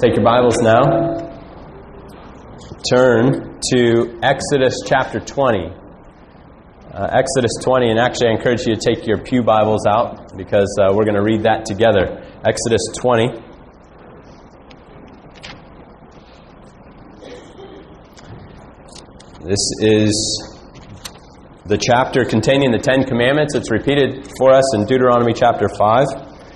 Take your Bibles now. Turn to Exodus chapter 20. Exodus 20, and actually I encourage you to take your pew Bibles out because we're going to read that together. Exodus 20. This is the chapter containing the Ten Commandments. It's repeated for us in Deuteronomy chapter 5.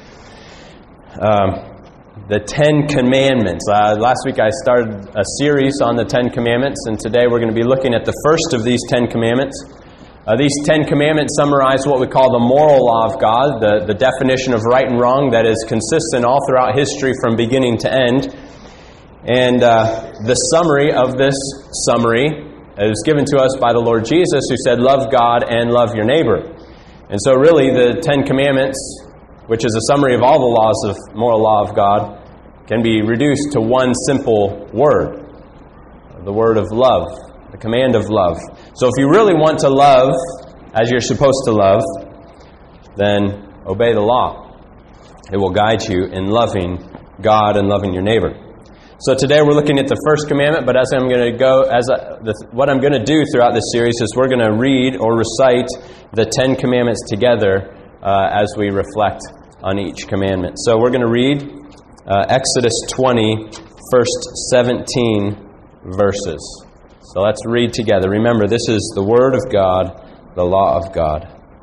The Ten Commandments. Last week I started a series on the Ten Commandments, and today we're going to be looking at the first of these Ten Commandments. These Ten Commandments summarize what we call the moral law of God, the definition of right and wrong that is consistent all throughout history from beginning to end. And the summary of this summary is given to us by the Lord Jesus, who said, love God and love your neighbor. And so really the Ten Commandments, which is a summary of all the laws of moral law of God, can be reduced to one simple word, the word of love, the command of love. So if you really want to love as you're supposed to love, then obey the law. It will guide you in loving God and loving your neighbor. So today we're looking at the first commandment, but what I'm going to do throughout this series is we're going to read or recite the Ten Commandments together as we reflect on each commandment. So we're going to read Exodus 20, first 17 verses. So let's read together. Remember, this is the Word of God, the law of God.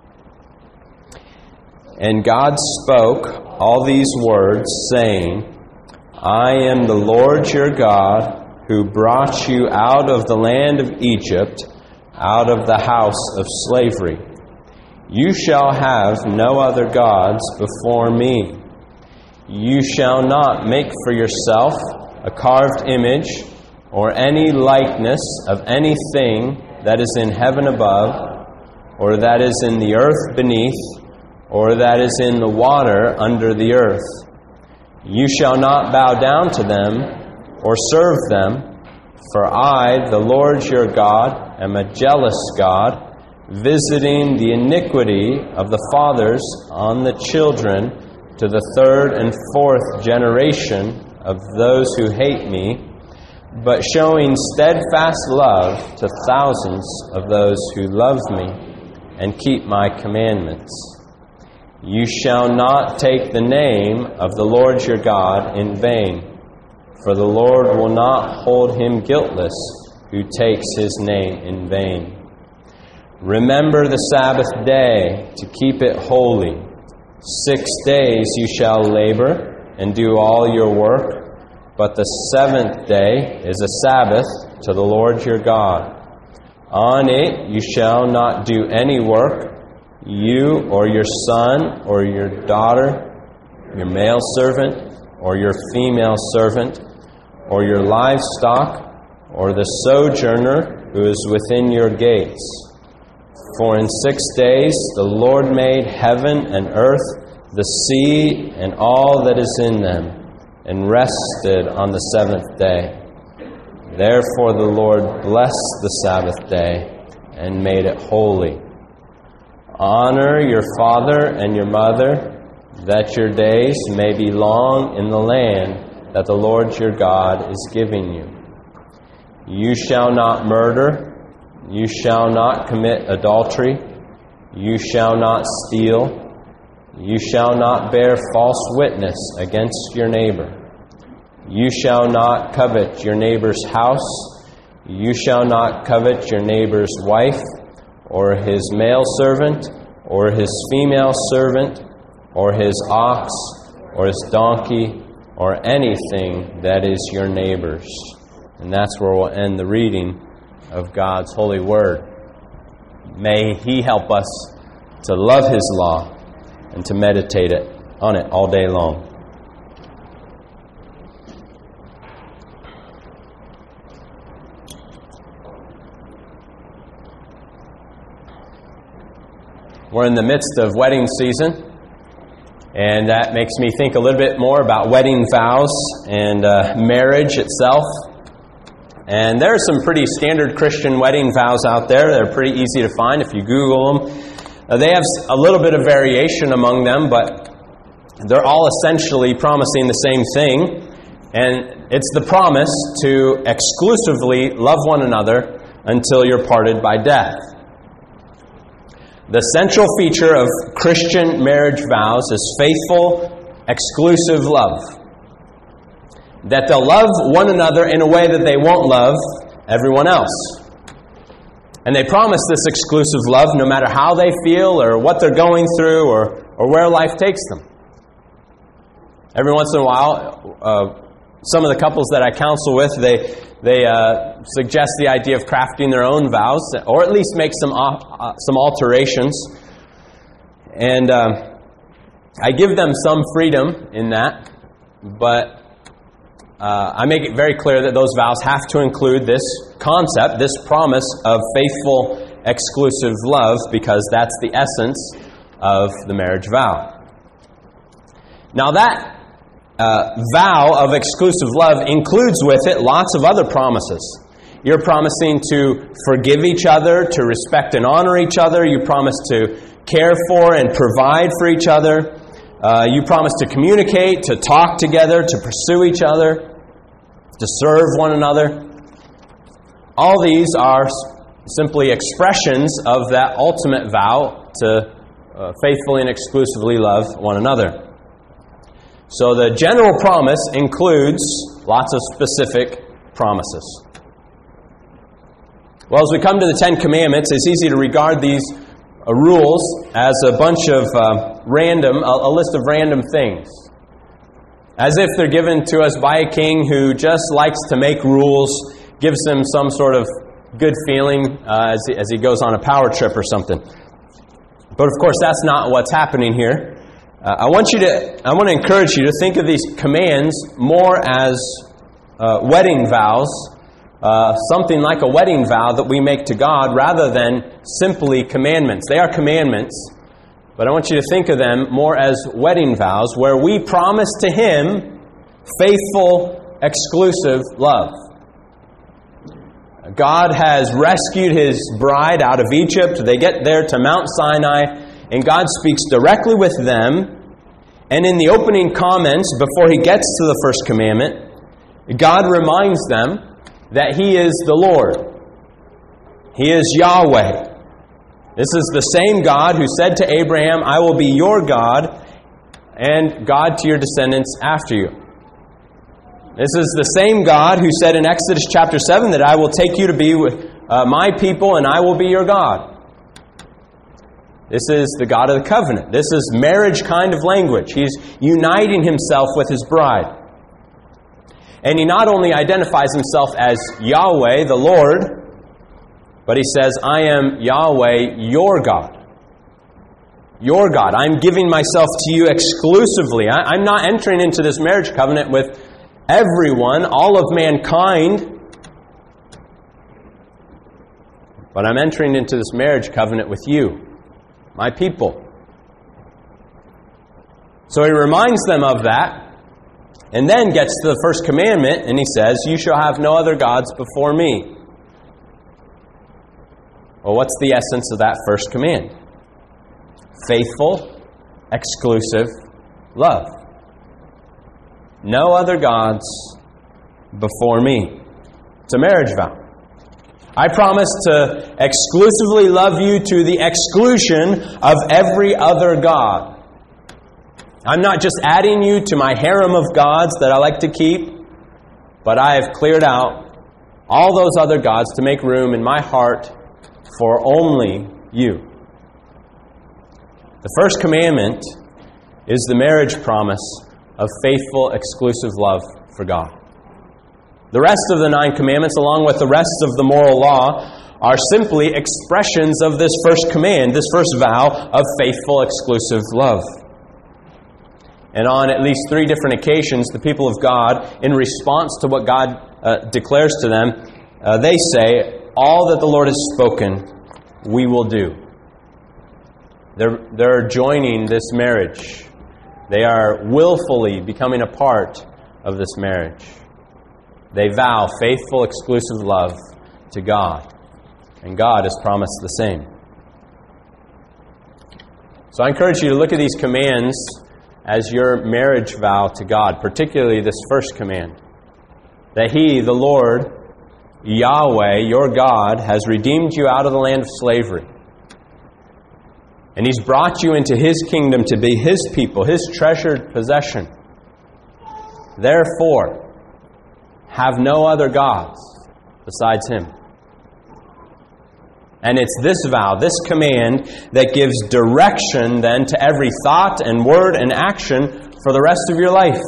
And God spoke all these words, saying, I am the Lord your God, who brought you out of the land of Egypt, out of the house of slavery. You shall have no other gods before me. You shall not make for yourself a carved image or any likeness of anything that is in heaven above, or that is in the earth beneath, or that is in the water under the earth. You shall not bow down to them or serve them, for I, the Lord your God, am a jealous God, visiting the iniquity of the fathers on the children to the third and fourth generation of those who hate me, but showing steadfast love to thousands of those who love me and keep my commandments. You shall not take the name of the Lord your God in vain, for the Lord will not hold him guiltless who takes his name in vain. Remember the Sabbath day to keep it holy. 6 days you shall labor and do all your work, but the seventh day is a Sabbath to the Lord your God. On it you shall not do any work, you or your son or your daughter, your male servant or your female servant, or your livestock, or the sojourner who is within your gates. For in 6 days the Lord made heaven and earth, the sea, and all that is in them, and rested on the seventh day. Therefore the Lord blessed the Sabbath day and made it holy. Honor your father and your mother, that your days may be long in the land that the Lord your God is giving you. You shall not murder. You shall not commit adultery. You shall not steal. You shall not bear false witness against your neighbor. You shall not covet your neighbor's house. You shall not covet your neighbor's wife, or his male servant, or his female servant, or his ox, or his donkey, or anything that is your neighbor's. And that's where we'll end the reading of God's holy word. May he help us to love his law and to meditate on it all day long. We're in the midst of wedding season, and that makes me think a little bit more about wedding vows and marriage itself. And there are some pretty standard Christian wedding vows out there. They're pretty easy to find if you Google them. They have a little bit of variation among them, but they're all essentially promising the same thing. And it's the promise to exclusively love one another until you're parted by death. The central feature of Christian marriage vows is faithful, exclusive love. That they'll love one another in a way that they won't love everyone else. And they promise this exclusive love no matter how they feel or what they're going through or where life takes them. Every once in a while, some of the couples that I counsel with, they suggest the idea of crafting their own vows, or at least make some alterations. And I give them some freedom in that, but I make it very clear that those vows have to include this concept, this promise of faithful, exclusive love, because that's the essence of the marriage vow. Now that vow of exclusive love includes with it lots of other promises. You're promising to forgive each other, to respect and honor each other. You promise to care for and provide for each other. You promise to communicate, to talk together, to pursue each other, to serve one another. All these are simply expressions of that ultimate vow to faithfully and exclusively love one another. So the general promise includes lots of specific promises. Well, as we come to the Ten Commandments, it's easy to regard these rules as a bunch of a list of random things. As if they're given to us by a king who just likes to make rules, gives them some sort of good feeling as he goes on a power trip or something. But of course, that's not what's happening here. I want to encourage you to think of these commands more as wedding vows, something like a wedding vow that we make to God, rather than simply commandments. They are commandments, but I want you to think of them more as wedding vows, where we promise to Him faithful, exclusive love. God has rescued His bride out of Egypt. They get there to Mount Sinai, and God speaks directly with them. And in the opening comments, before He gets to the first commandment, God reminds them that He is the Lord. He is Yahweh. This is the same God who said to Abraham, "I will be your God, and God to your descendants after you." This is the same God who said in Exodus chapter 7 that I will take you to be with my people, and I will be your God. This is the God of the covenant. This is marriage kind of language. He's uniting Himself with His bride. And He not only identifies Himself as Yahweh, the Lord, but He says, "I am Yahweh, your God." Your God. I'm giving myself to you exclusively. I'm not entering into this marriage covenant with everyone, all of mankind, but I'm entering into this marriage covenant with you, my people. So He reminds them of that, and then gets to the first commandment, and He says, "You shall have no other gods before me." Well, what's the essence of that first command? Faithful, exclusive love. No other gods before me. It's a marriage vow. I promise to exclusively love you to the exclusion of every other god. I'm not just adding you to my harem of gods that I like to keep, but I have cleared out all those other gods to make room in my heart for only you. The first commandment is the marriage promise of faithful, exclusive love for God. The rest of the 9 commandments, along with the rest of the moral law, are simply expressions of this first command, this first vow of faithful, exclusive love. And on at least 3 different occasions, the people of God, in response to what God declares to them, they say, "All that the Lord has spoken, we will do." They're joining this marriage. They are willfully becoming a part of this marriage. They vow faithful, exclusive love to God. And God has promised the same. So I encourage you to look at these commands as your marriage vow to God, particularly this first command, that He, the Lord, Yahweh, your God, has redeemed you out of the land of slavery. And He's brought you into His kingdom to be His people, His treasured possession. Therefore, have no other gods besides Him. And it's this vow, this command, that gives direction then to every thought and word and action for the rest of your life.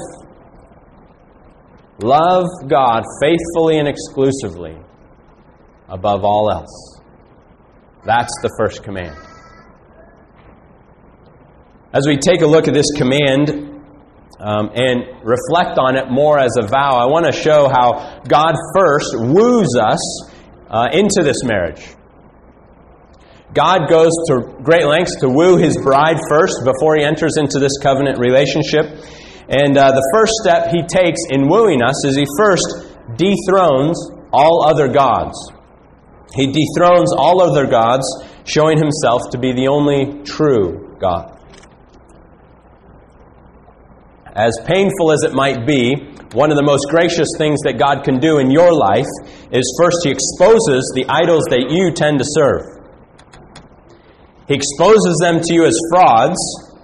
Love God faithfully and exclusively above all else. That's the first command. As we take a look at this command and reflect on it more as a vow, I want to show how God first woos us into this marriage. God goes to great lengths to woo His bride first before He enters into this covenant relationship. And the first step He takes in wooing us is He first dethrones all other gods. He dethrones all other gods, showing Himself to be the only true God. As painful as it might be, one of the most gracious things that God can do in your life is first He exposes the idols that you tend to serve. He exposes them to you as frauds,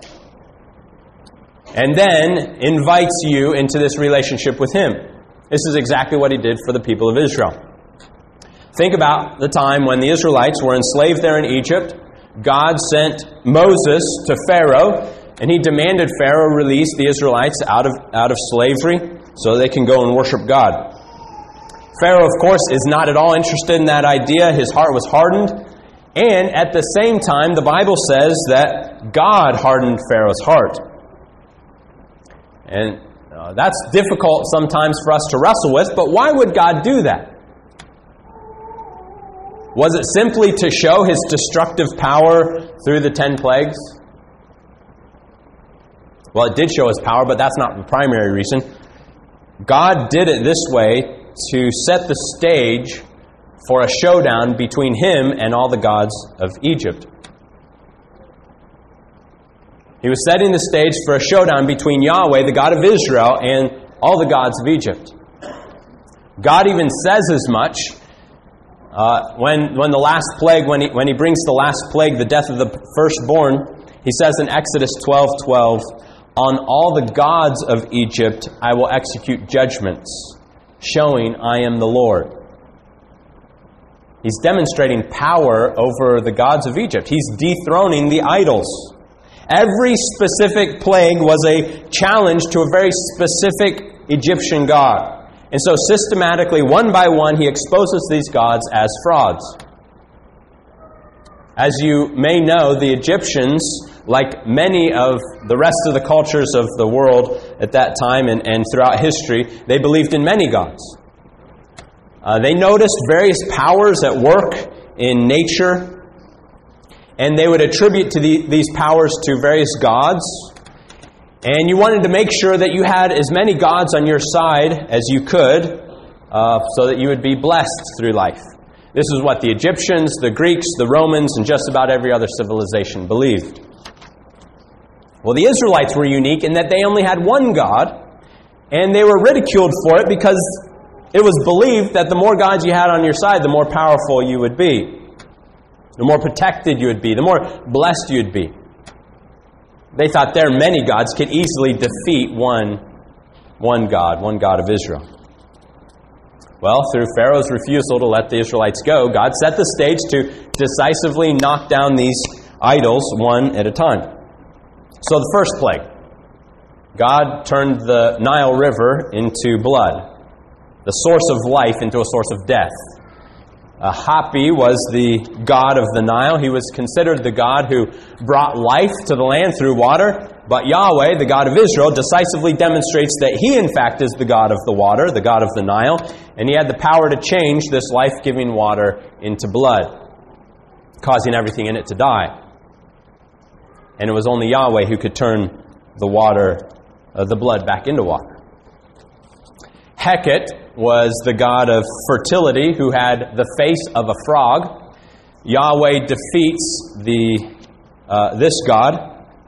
and then invites you into this relationship with Him. This is exactly what He did for the people of Israel. Think about the time when the Israelites were enslaved there in Egypt. God sent Moses to Pharaoh, and he demanded Pharaoh release the Israelites out of slavery so they can go and worship God. Pharaoh, of course, is not at all interested in that idea. His heart was hardened. And at the same time, the Bible says that God hardened Pharaoh's heart. And that's difficult sometimes for us to wrestle with, but why would God do that? Was it simply to show His destructive power through the 10 plagues? Well, it did show His power, but that's not the primary reason. God did it this way to set the stage for a showdown between Him and all the gods of Egypt. He was setting the stage for a showdown between Yahweh, the God of Israel, and all the gods of Egypt. God even says as much when the last plague, when he brings the last plague, the death of the firstborn. He says in Exodus 12:12, "On all the gods of Egypt I will execute judgments, showing I am the Lord." He's demonstrating power over the gods of Egypt. He's dethroning the idols. Every specific plague was a challenge to a very specific Egyptian god. And so systematically, one by one, He exposes these gods as frauds. As you may know, the Egyptians, like many of the rest of the cultures of the world at that time and throughout history, they believed in many gods. They noticed various powers at work in nature, and they would attribute to these powers to various gods. And you wanted to make sure that you had as many gods on your side as you could, so that you would be blessed through life. This is what the Egyptians, the Greeks, the Romans, and just about every other civilization believed. Well, the Israelites were unique in that they only had one God, and they were ridiculed for it because it was believed that the more gods you had on your side, the more powerful you would be. The more protected you would be, the more blessed you'd be. They thought their many gods could easily defeat one God of Israel. Well, through Pharaoh's refusal to let the Israelites go, God set the stage to decisively knock down these idols one at a time. So the first plague, God turned the Nile River into blood, the source of life into a source of death. Hapi was the god of the Nile. He was considered the God who brought life to the land through water. But Yahweh, the God of Israel, decisively demonstrates that He, in fact, is the God of the water, the God of the Nile, and He had the power to change this life-giving water into blood, causing everything in it to die. And it was only Yahweh who could turn the blood back into water. Heket was the god of fertility who had the face of a frog. Yahweh defeats this god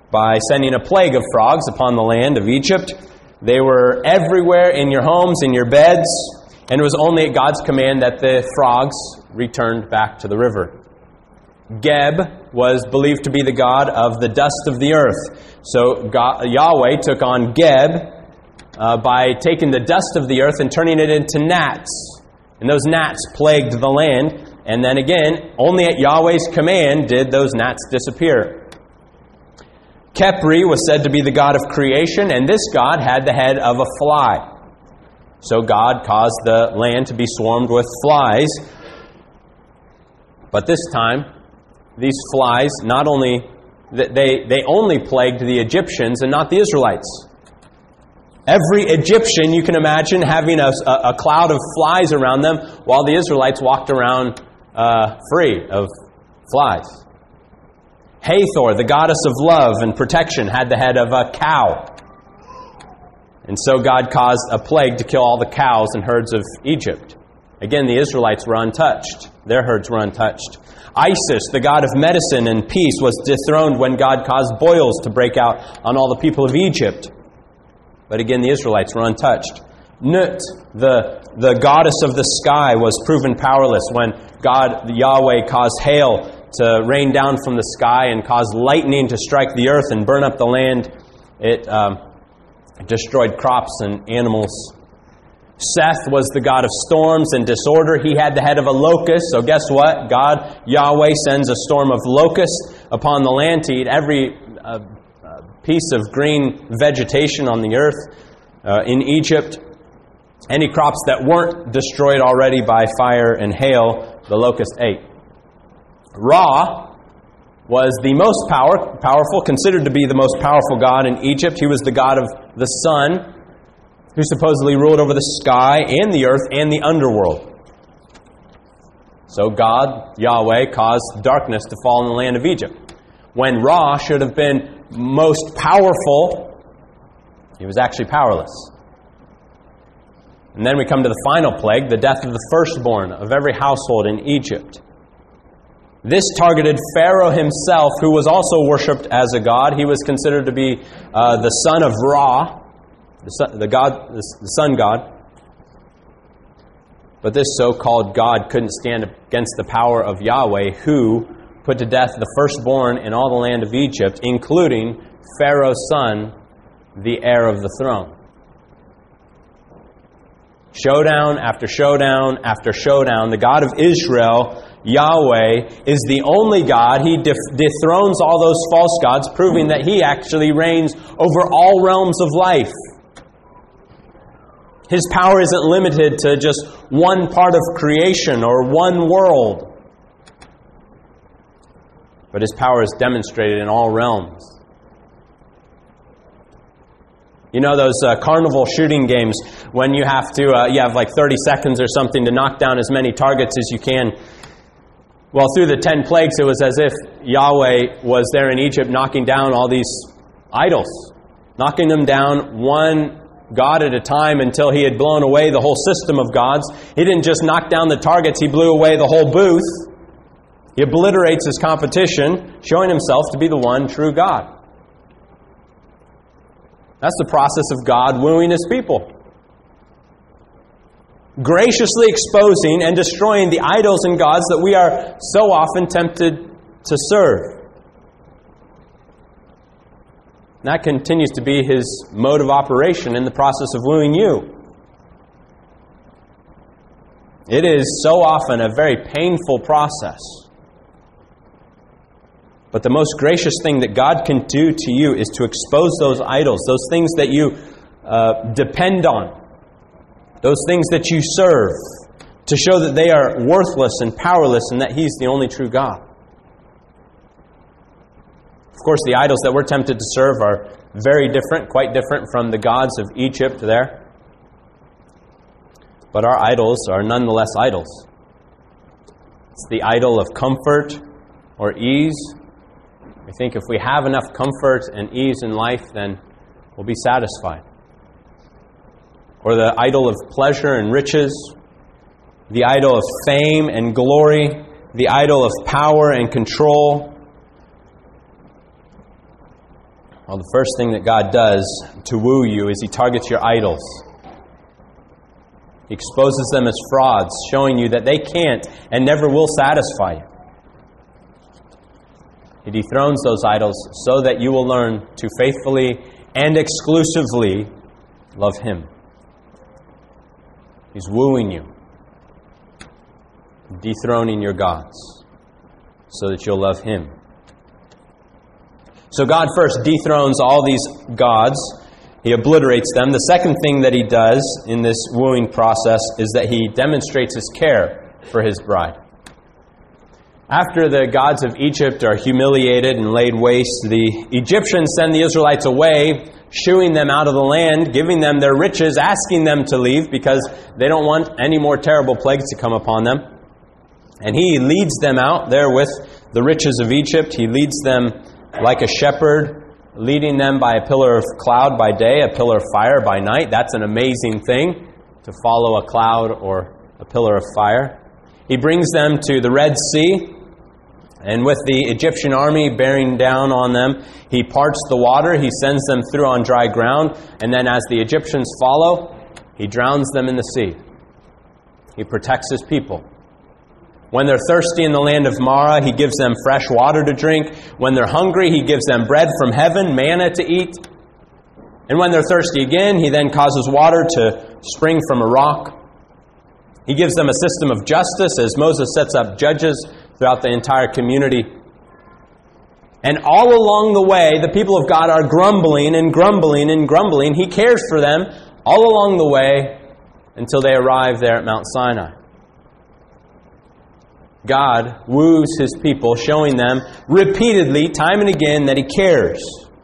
by sending a plague of frogs upon the land of Egypt. They were everywhere in your homes, in your beds, and it was only at God's command that the frogs returned back to the river. Geb was believed to be the god of the dust of the earth. So Yahweh took on Geb by taking the dust of the earth and turning it into gnats. And those gnats plagued the land. And then again, only at Yahweh's command did those gnats disappear. Khepri was said to be the god of creation, and this god had the head of a fly. So God caused the land to be swarmed with flies. But this time, these flies not only, they only plagued the Egyptians and not the Israelites. Every Egyptian, you can imagine, having a cloud of flies around them, while the Israelites walked around free of flies. Hathor, the goddess of love and protection, had the head of a cow. And so God caused a plague to kill all the cows and herds of Egypt. Again, the Israelites were untouched. Their herds were untouched. Isis, the god of medicine and peace, was dethroned when God caused boils to break out on all the people of Egypt. But again, the Israelites were untouched. Nut, the goddess of the sky, was proven powerless when God, Yahweh, caused hail to rain down from the sky and caused lightning to strike the earth and burn up the land. It destroyed crops and animals. Seth was the god of storms and disorder. He had the head of a locust. So guess what? God, Yahweh, sends a storm of locusts upon the land to eat every piece of green vegetation on the earth in Egypt. Any crops that weren't destroyed already by fire and hail, the locust ate. Ra was the most powerful, considered to be the most powerful god in Egypt. He was the god of the sun, who supposedly ruled over the sky and the earth and the underworld. So God, Yahweh, caused darkness to fall in the land of Egypt. When Ra should have been most powerful, he was actually powerless. And then we come to the final plague, the death of the firstborn of every household in Egypt. This targeted Pharaoh himself, who was also worshipped as a god. He was considered to be the son of Ra, the sun god. But this so-called god couldn't stand against the power of Yahweh, who put to death the firstborn in all the land of Egypt, including Pharaoh's son, the heir of the throne. Showdown after showdown after showdown. The God of Israel, Yahweh, is the only God. He dethrones all those false gods, proving that He actually reigns over all realms of life. His power isn't limited to just one part of creation or one world. But His power is demonstrated in all realms. You know those carnival shooting games when you have to, you have like 30 seconds or something to knock down as many targets as you can. Well, through the 10 plagues, it was as if Yahweh was there in Egypt knocking down all these idols, knocking them down one god at a time until He had blown away the whole system of gods. He didn't just knock down the targets, He blew away the whole booth. He obliterates His competition, showing Himself to be the one true God. That's the process of God wooing His people. Graciously exposing and destroying the idols and gods that we are so often tempted to serve. And that continues to be His mode of operation in the process of wooing you. It is so often a very painful process. But the most gracious thing that God can do to you is to expose those idols, those things that you depend on, those things that you serve, to show that they are worthless and powerless and that He's the only true God. Of course, the idols that we're tempted to serve are very different, quite different from the gods of Egypt there. But our idols are nonetheless idols. It's the idol of comfort or ease. I think if we have enough comfort and ease in life, then we'll be satisfied. Or the idol of pleasure and riches, the idol of fame and glory, the idol of power and control. Well, the first thing that God does to woo you is He targets your idols. He exposes them as frauds, showing you that they can't and never will satisfy you. He dethrones those idols so that you will learn to faithfully and exclusively love Him. He's wooing you, dethroning your gods, so that you'll love Him. So God first dethrones all these gods. He obliterates them. The second thing that He does in this wooing process is that He demonstrates His care for His bride. After the gods of Egypt are humiliated and laid waste, the Egyptians send the Israelites away, shooing them out of the land, giving them their riches, asking them to leave because they don't want any more terrible plagues to come upon them. And He leads them out there with the riches of Egypt. He leads them like a shepherd, leading them by a pillar of cloud by day, a pillar of fire by night. That's an amazing thing, to follow a cloud or a pillar of fire. He brings them to the Red Sea, and with the Egyptian army bearing down on them, He parts the water, He sends them through on dry ground, and then as the Egyptians follow, He drowns them in the sea. He protects His people. When they're thirsty in the land of Marah, He gives them fresh water to drink. When they're hungry, He gives them bread from heaven, manna to eat. And when they're thirsty again, He then causes water to spring from a rock. He gives them a system of justice as Moses sets up judges throughout the entire community. And all along the way, the people of God are grumbling and grumbling and grumbling. He cares for them all along the way until they arrive there at Mount Sinai. God woos His people, showing them repeatedly, time and again, that He cares.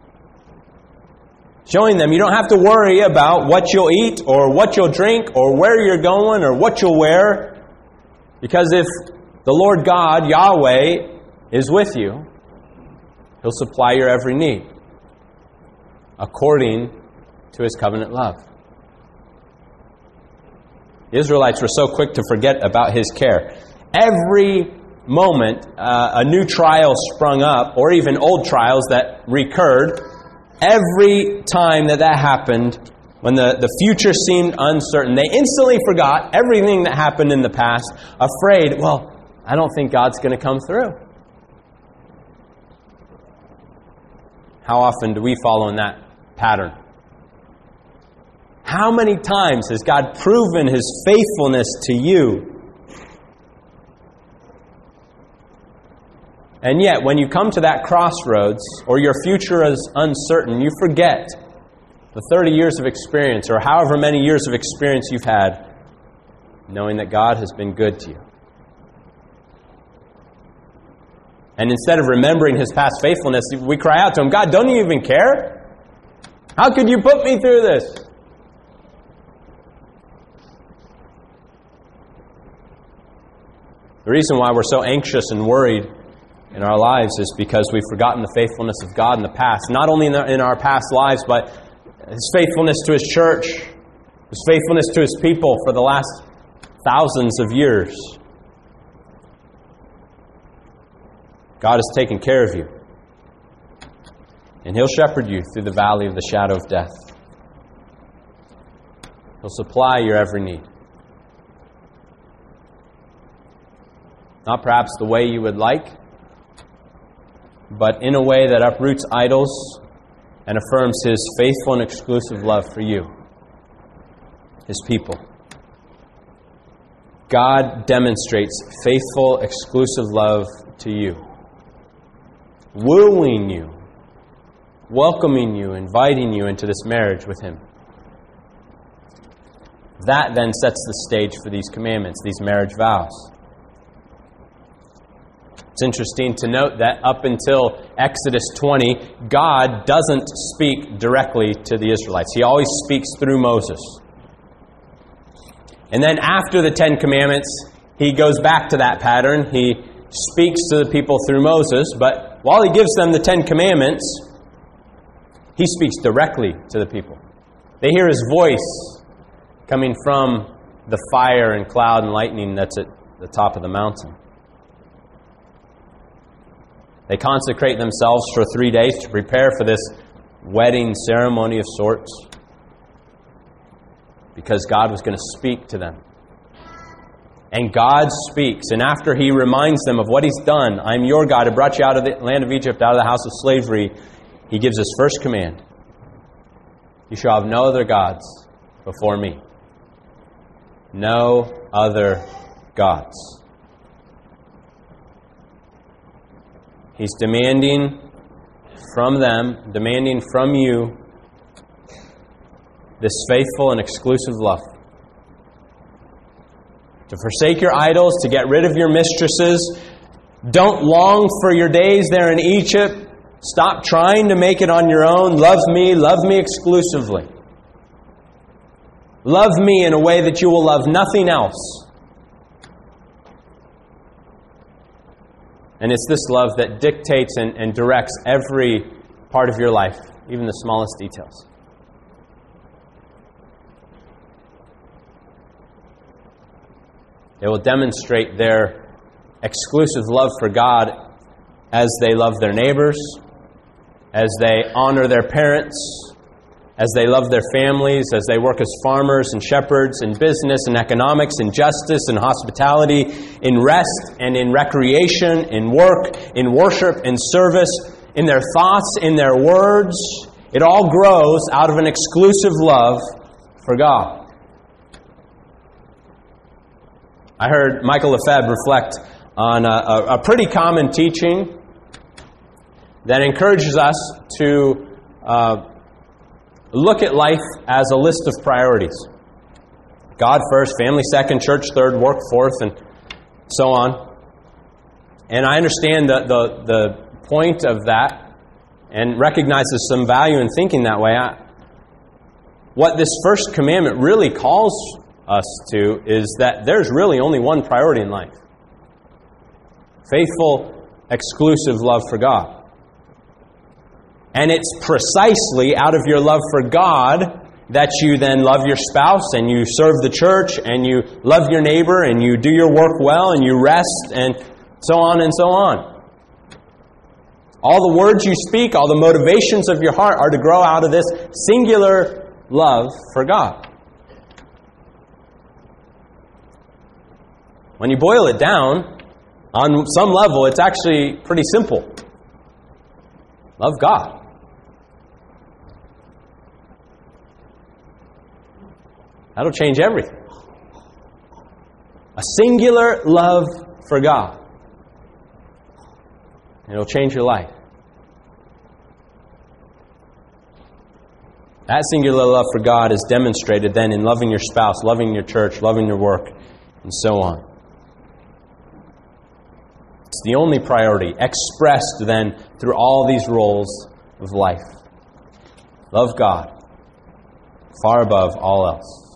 Showing them you don't have to worry about what you'll eat or what you'll drink or where you're going or what you'll wear. Because if the Lord God, Yahweh, is with you, He'll supply your every need according to His covenant love. The Israelites were so quick to forget about His care. Every moment a new trial sprung up, or even old trials that recurred, every time that happened, when the future seemed uncertain, they instantly forgot everything that happened in the past, afraid, well, I don't think God's going to come through. How often do we follow in that pattern? How many times has God proven His faithfulness to you? And yet, when you come to that crossroads, or your future is uncertain, you forget the 30 years of experience, or however many years of experience you've had, knowing that God has been good to you. And instead of remembering His past faithfulness, we cry out to Him, God, don't you even care? How could you put me through this? The reason why we're so anxious and worried in our lives is because we've forgotten the faithfulness of God in the past. Not only in our past lives, but His faithfulness to His church, His faithfulness to His people for the last thousands of years. God has taken care of you. And He'll shepherd you through the valley of the shadow of death. He'll supply your every need. Not perhaps the way you would like, but in a way that uproots idols and affirms His faithful and exclusive love for you, His people. God demonstrates faithful, exclusive love to you, wooing you, welcoming you, inviting you into this marriage with Him. That then sets the stage for these commandments, these marriage vows. It's interesting to note that up until Exodus 20, God doesn't speak directly to the Israelites. He always speaks through Moses. And then after the Ten Commandments, He goes back to that pattern. He speaks to the people through Moses, but while He gives them the Ten Commandments, He speaks directly to the people. They hear His voice coming from the fire and cloud and lightning that's at the top of the mountain. They consecrate themselves for 3 days to prepare for this wedding ceremony of sorts, because God was going to speak to them. And God speaks, and after He reminds them of what He's done, I'm your God who brought you out of the land of Egypt, out of the house of slavery, He gives His first command. You shall have no other gods before me. No other gods. He's demanding from them, demanding from you, this faithful and exclusive love. To forsake your idols, to get rid of your mistresses. Don't long for your days there in Egypt. Stop trying to make it on your own. Love me exclusively. Love me in a way that you will love nothing else. And it's this love that dictates and directs every part of your life, even the smallest details. They will demonstrate their exclusive love for God as they love their neighbors, as they honor their parents, as they love their families, as they work as farmers and shepherds in business and economics, in justice and hospitality, in rest and in recreation, in work, in worship, in service, in their thoughts, in their words. It all grows out of an exclusive love for God. I heard Michael Lefebvre reflect on a pretty common teaching that encourages us to look at life as a list of priorities. God first, family second, church third, work fourth, and so on. And I understand the point of that and recognize there's some value in thinking that way. What this first commandment really calls us to is that there's really only one priority in life. Faithful, exclusive love for God. And it's precisely out of your love for God that you then love your spouse and you serve the church and you love your neighbor and you do your work well and you rest and so on and so on. All the words you speak, all the motivations of your heart are to grow out of this singular love for God. When you boil it down, on some level, it's actually pretty simple. Love God. That'll change everything. A singular love for God. It'll change your life. That singular love for God is demonstrated then in loving your spouse, loving your church, loving your work, and so on. It's the only priority, expressed then through all these roles of life. Love God, far above all else.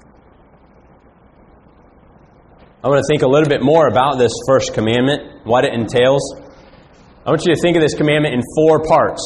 I want to think a little bit more about this first commandment, what it entails. I want you to think of this commandment in four parts.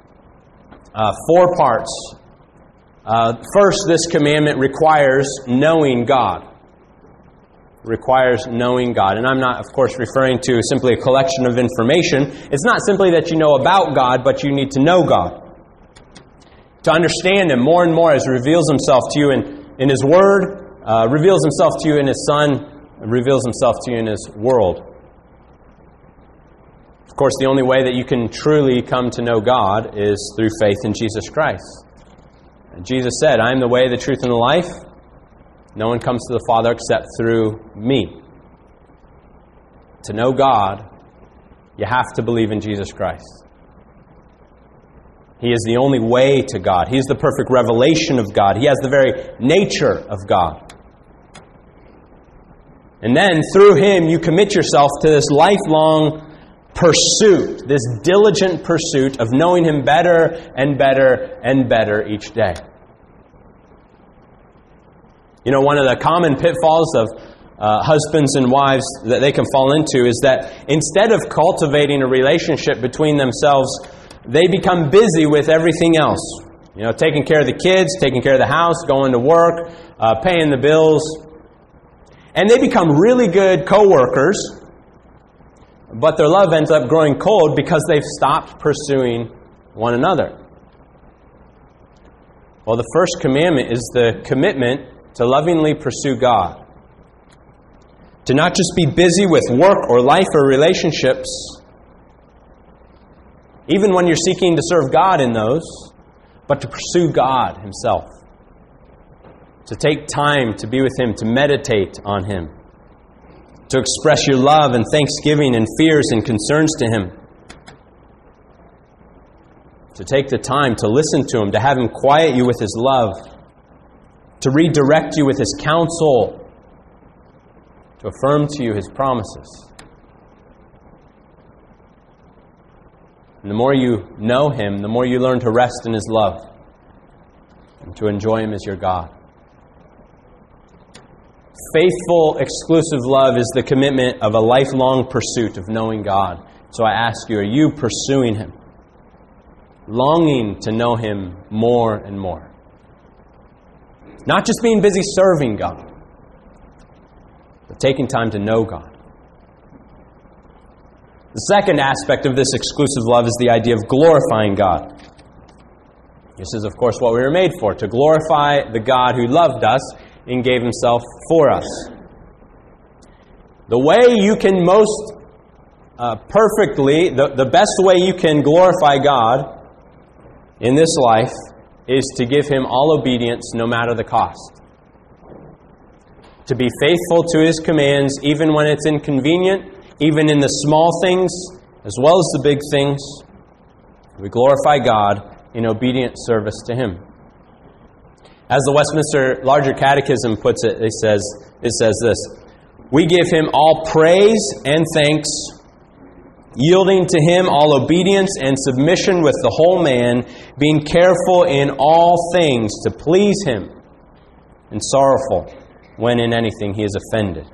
First, this commandment requires knowing God. Requires knowing God. And I'm not, of course, referring to simply a collection of information. It's not simply that you know about God, but you need to know God. To understand Him more and more as He reveals Himself to you in His Word, reveals Himself to you in His Son, reveals Himself to you in His world. Of course, the only way that you can truly come to know God is through faith in Jesus Christ. And Jesus said, I am the way, the truth, and the life. No one comes to the Father except through me. To know God, you have to believe in Jesus Christ. He is the only way to God. He is the perfect revelation of God. He has the very nature of God. And then, through Him, you commit yourself to this lifelong pursuit, this diligent pursuit of knowing Him better and better and better each day. You know, one of the common pitfalls of husbands and wives that they can fall into is that instead of cultivating a relationship between themselves, they become busy with everything else. You know, taking care of the kids, taking care of the house, going to work, paying the bills. And they become really good co-workers, but their love ends up growing cold because they've stopped pursuing one another. Well, the first commandment is the commitment to lovingly pursue God. To not just be busy with work or life or relationships, even when you're seeking to serve God in those, but to pursue God Himself. To take time to be with Him, to meditate on Him. To express your love and thanksgiving and fears and concerns to Him. To take the time to listen to Him, to have Him quiet you with His love. To redirect you with His counsel. To affirm to you His promises. And the more you know Him, the more you learn to rest in His love and to enjoy Him as your God. Faithful, exclusive love is the commitment of a lifelong pursuit of knowing God. So I ask you, are you pursuing Him? Longing to know Him more and more? Not just being busy serving God, but taking time to know God. The second aspect of this exclusive love is the idea of glorifying God. This is, of course, what we were made for, to glorify the God who loved us and gave Himself for us. The way you can most perfectly, the best way you can glorify God in this life is to give Him all obedience no matter the cost. To be faithful to His commands even when it's inconvenient, even in the small things as well as the big things. We glorify God in obedient service to Him. As the Westminster Larger Catechism puts it, it says this: we give Him all praise and thanks, yielding to Him all obedience and submission with the whole man, being careful in all things to please Him, and sorrowful when in anything He is offended.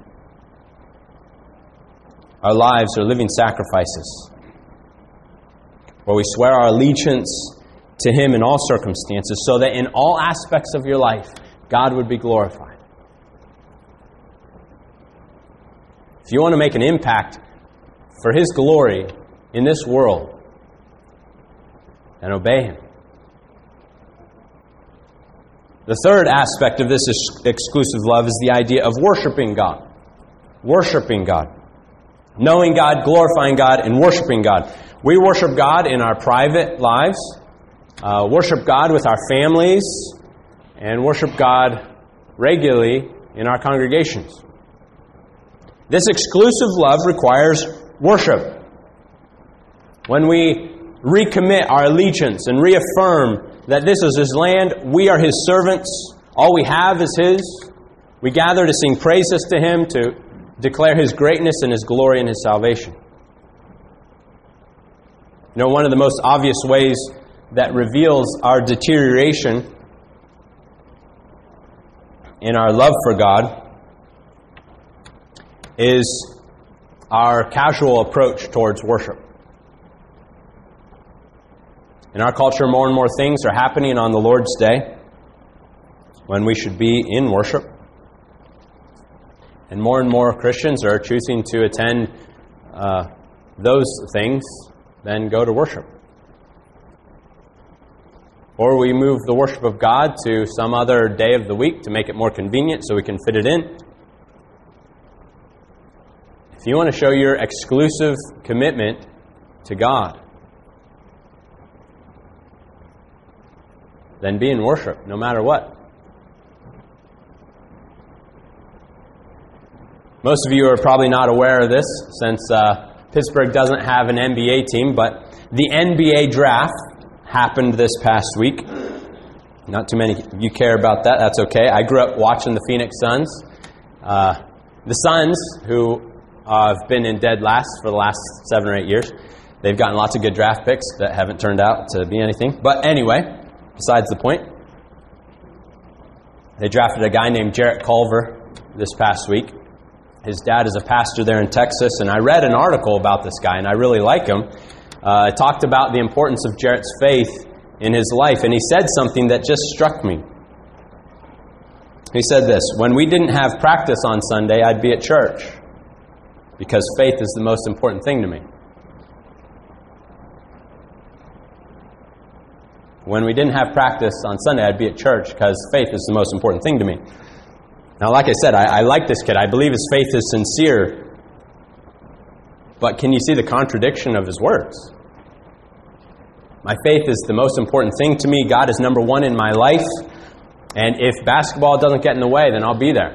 Our lives are living sacrifices, where we swear our allegiance to Him in all circumstances, so that in all aspects of your life, God would be glorified. If you want to make an impact for His glory in this world, then obey Him. The third aspect of this exclusive love is the idea of worshiping God. Worshiping God. Knowing God, glorifying God, and worshiping God. We worship God in our private lives, worship God with our families, and worship God regularly in our congregations. This exclusive love requires worship. When we recommit our allegiance and reaffirm that this is His land, we are His servants, all we have is His, we gather to sing praises to Him, to declare His greatness and His glory and His salvation. You know, one of the most obvious ways that reveals our deterioration in our love for God is our casual approach towards worship. In our culture, more and more things are happening on the Lord's Day when we should be in worship. And more Christians are choosing to attend those things than go to worship. Or we move the worship of God to some other day of the week to make it more convenient so we can fit it in. If you want to show your exclusive commitment to God, then be in worship no matter what. Most of you are probably not aware of this since Pittsburgh doesn't have an NBA team, but the NBA draft happened this past week. Not too many of you care about that. That's okay. I grew up watching the Phoenix Suns. The Suns, who have been in dead last for the last 7 or 8 years, they've gotten lots of good draft picks that haven't turned out to be anything. But anyway, besides the point, they drafted a guy named Jarrett Culver this past week. His dad is a pastor there in Texas, and I read an article about this guy, and I really like him. It talked about the importance of Jarrett's faith in his life, and he said something that just struck me. He said this: when we didn't have practice on Sunday, I'd be at church, because faith is the most important thing to me. When we didn't have practice on Sunday, I'd be at church because faith is the most important thing to me. Now, like I said, I like this kid. I believe his faith is sincere. But can you see the contradiction of his words? My faith is the most important thing to me. God is number one in my life. And if basketball doesn't get in the way, then I'll be there.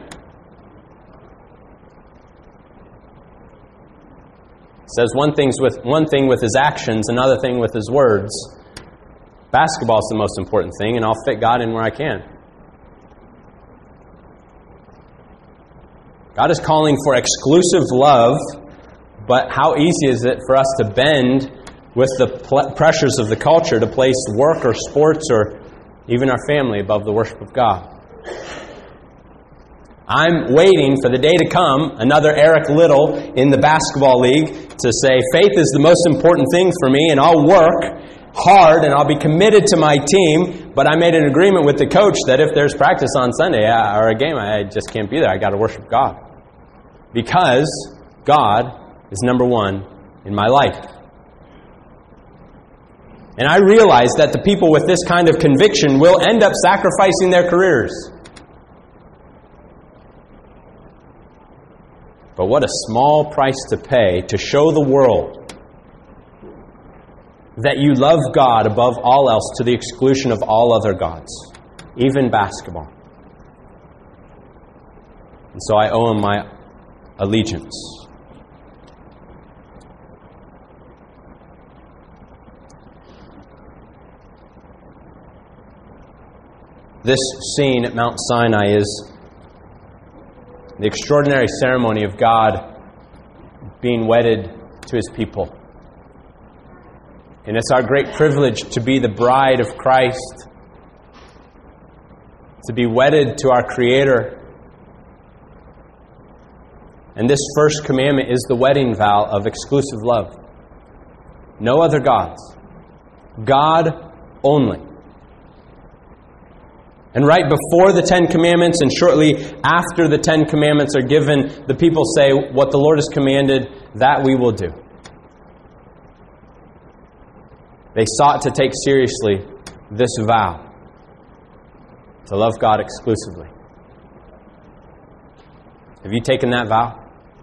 Says one thing with his actions, another thing with his words. Basketball is the most important thing, and I'll fit God in where I can. God is calling for exclusive love, but how easy is it for us to bend with the pressures of the culture to place work or sports or even our family above the worship of God? I'm waiting for the day to come, another Eric Little in the basketball league, to say, faith is the most important thing for me, and I'll work hard and I'll be committed to my team, but I made an agreement with the coach that if there's practice on Sunday or a game, I just can't be there. I got to worship God. Because God is number one in my life. And I realize that the people with this kind of conviction will end up sacrificing their careers. But what a small price to pay to show the world that you love God above all else to the exclusion of all other gods, even basketball. And so I owe him my allegiance. This scene at Mount Sinai is the extraordinary ceremony of God being wedded to His people. And it's our great privilege to be the bride of Christ, to be wedded to our Creator. And this first commandment is the wedding vow of exclusive love. No other gods. God only. And right before the Ten Commandments and shortly after the Ten Commandments are given, the people say, what the Lord has commanded, that we will do. They sought to take seriously this vow, to love God exclusively. Have you taken that vow?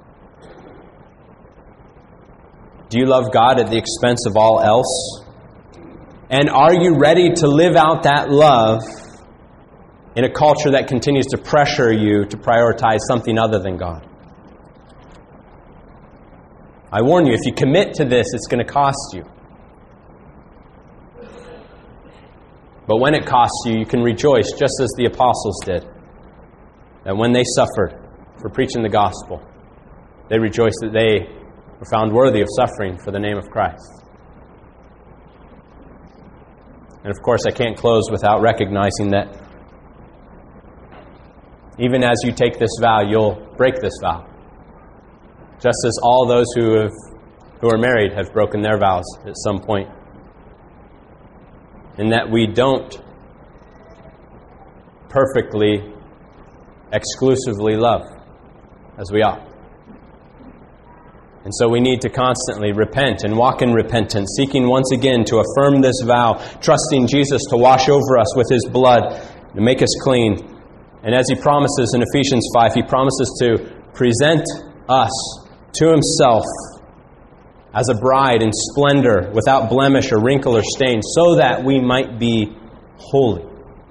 Do you love God at the expense of all else? And are you ready to live out that love in a culture that continues to pressure you to prioritize something other than God? I warn you, if you commit to this, it's going to cost you. But when it costs you, you can rejoice, just as the apostles did. That when they suffered for preaching the gospel, they rejoiced that they were found worthy of suffering for the name of Christ. And of course, I can't close without recognizing that even as you take this vow, you'll break this vow. Just as all those who are married have broken their vows at some point. And that we don't perfectly, exclusively love as we ought. And so we need to constantly repent and walk in repentance, seeking once again to affirm this vow, trusting Jesus to wash over us with His blood, to make us clean. And as He promises in Ephesians 5, He promises to present us to Himself as a bride in splendor, without blemish or wrinkle or stain, so that we might be holy.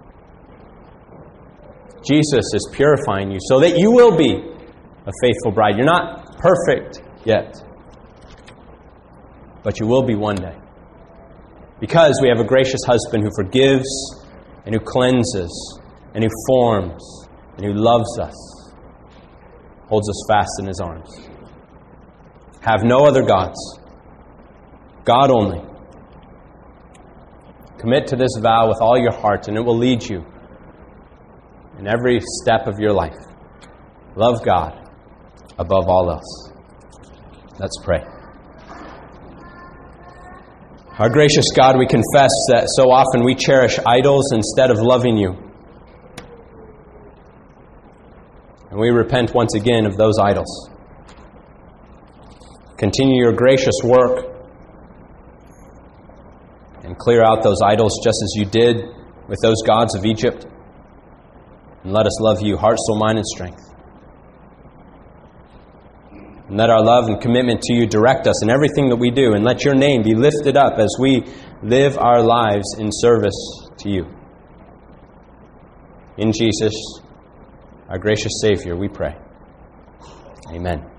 Jesus is purifying you so that you will be a faithful bride. You're not perfect yet, but you will be one day. Because we have a gracious husband who forgives and who cleanses and who forms and who loves us, holds us fast in His arms. Have no other gods. God only. Commit to this vow with all your heart, and it will lead you in every step of your life. Love God above all else. Let's pray. Our gracious God, we confess that so often we cherish idols instead of loving You. And we repent once again of those idols. Continue Your gracious work and clear out those idols just as you did with those gods of Egypt. And let us love you, heart, soul, mind, and strength. And let our love and commitment to you direct us in everything that we do. And let your name be lifted up as we live our lives in service to you. In Jesus, our gracious Savior, we pray. Amen.